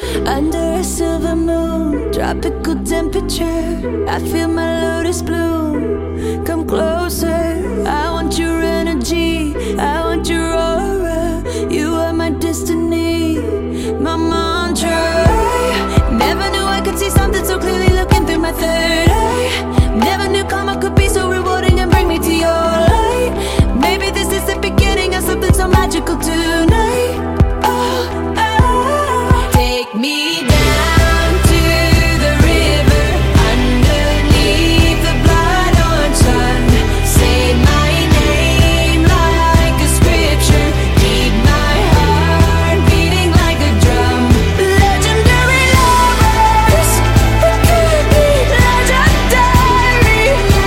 Under a silver moon, tropical temperature, I feel my lotus bloom. Come closer, I want your energy, I want your aura. You are my destiny, my mantra. Never knew I could see something so clearly looking through my third eye. Never knew karma could be so rewarding and bring me to your light. Maybe this is the beginning of something so magical tonight. Oh, oh. Take me down to the river, underneath the blood-orange sun. Say my name like a scripture, keep my heart beating like a drum. Legendary lovers, we could be legendary.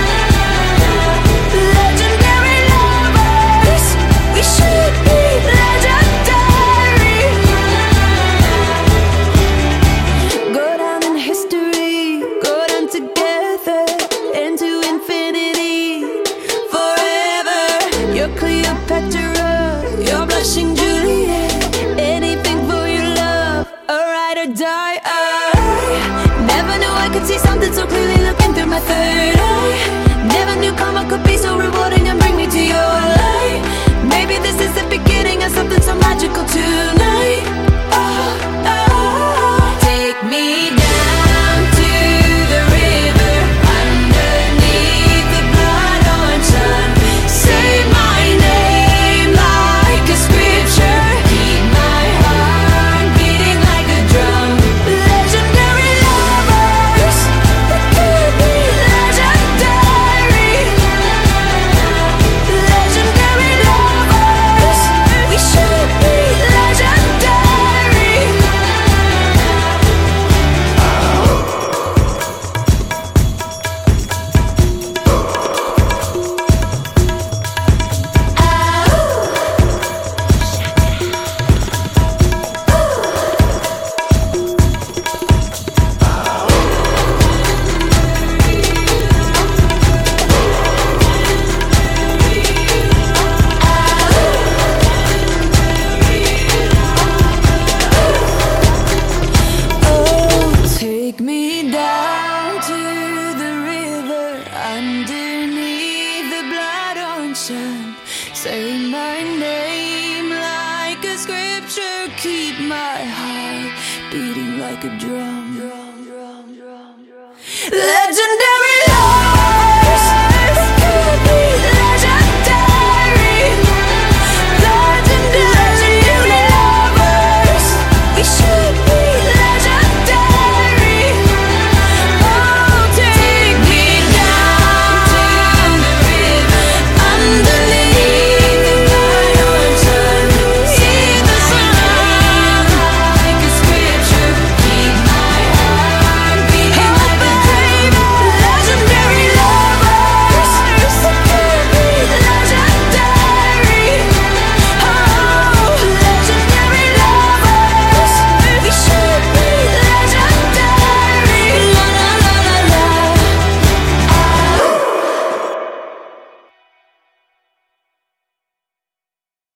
Legendary lovers, we should be legendary. Go down in history, go down together into infinity, forever. You're Cleopatra, you're blushing Juliet. Anything for your love, a ride or die. I never knew I could see something so clearly looking through my third eye. Never knew karma could be so rewarding and bring me to your light. Maybe this is the beginning of something so magical tonight. Oh, oh. Take me down to the river, underneath the blood-orange sun. Say my name like a scripture, keep my heart beating like a drum. Legendary lovers, we could be legendary. Legendary lovers, we should be legendary. Oh, take me down to the river, underneath the blood-orange sun. Say my name like a scripture, keep my heart beating like a drum.